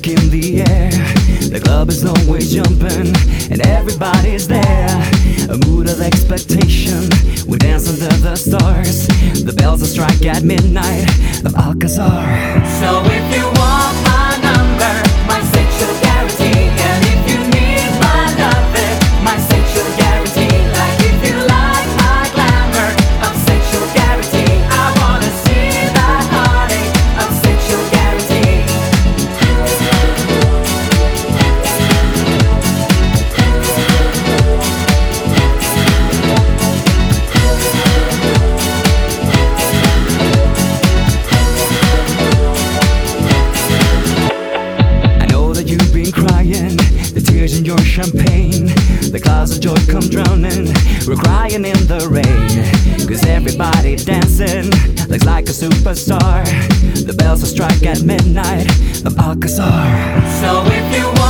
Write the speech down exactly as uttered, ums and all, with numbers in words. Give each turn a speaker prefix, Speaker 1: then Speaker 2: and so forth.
Speaker 1: music in the air. The club is always jumping and everybody's there. A mood of expectation, we dance under the stars. The bells will strike at midnight of Alcazar.
Speaker 2: So if you want my number, my sexual guarantee, and if you need my loving, my sexual guarantee, like if you like my glamour of sexual guarantee, I wanna see that heartache of sexual guarantee.
Speaker 1: I know that you've been crying, the tears in your champagne. The clouds of joy come drowning, we're crying in the rain. Cause everybody dancing looks like a superstar. The bells will strike at midnight of Alcazar.
Speaker 2: So if you want